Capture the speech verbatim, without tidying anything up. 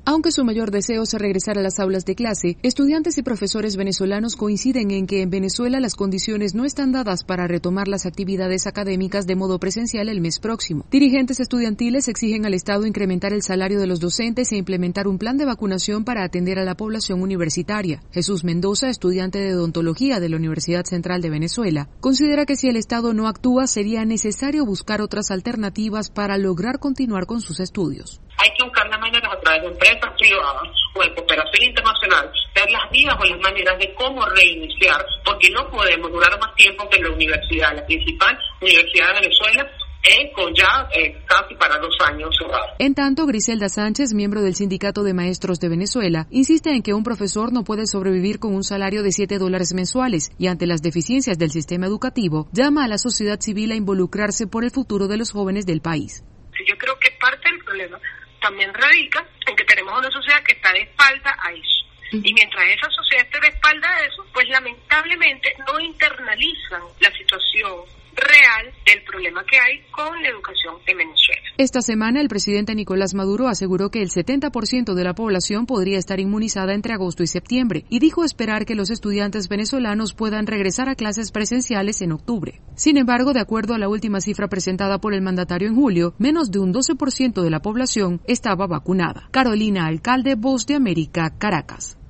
Aunque su mayor deseo es regresar a las aulas de clase, estudiantes y profesores venezolanos coinciden en que en Venezuela las condiciones no están dadas para retomar las actividades académicas de modo presencial el mes próximo. Dirigentes estudiantiles exigen al Estado incrementar el salario de los docentes e implementar un plan de vacunación para atender a la población universitaria. Jesús Mendoza, estudiante de odontología de la Universidad Central de Venezuela, considera que si el Estado no actúa sería necesario buscar otras alternativas para lograr continuar con sus estudios. Hay que buscar las maneras a través de empresas privadas o de cooperación internacional, ver las vías o las maneras de cómo reiniciar, porque no podemos durar más tiempo que la universidad, la principal universidad de Venezuela, eh, con ya eh, casi para dos años cerrados. En tanto, Griselda Sánchez, miembro del Sindicato de Maestros de Venezuela, insiste en que un profesor no puede sobrevivir con un salario de siete dólares mensuales y ante las deficiencias del sistema educativo, llama a la sociedad civil a involucrarse por el futuro de los jóvenes del país. Yo creo que parte del problema también radica en que tenemos una sociedad que está de espalda a eso. Uh-huh. Y mientras esa sociedad esté de espalda a eso, pues lamentablemente no internalizan la situación real del problema que hay con la educación en Venezuela. Esta semana el presidente Nicolás Maduro aseguró que el setenta por ciento de la población podría estar inmunizada entre agosto y septiembre y dijo esperar que los estudiantes venezolanos puedan regresar a clases presenciales en octubre. Sin embargo, de acuerdo a la última cifra presentada por el mandatario en julio, menos de un doce por ciento de la población estaba vacunada. Carolina Alcalde, Voz de América, Caracas.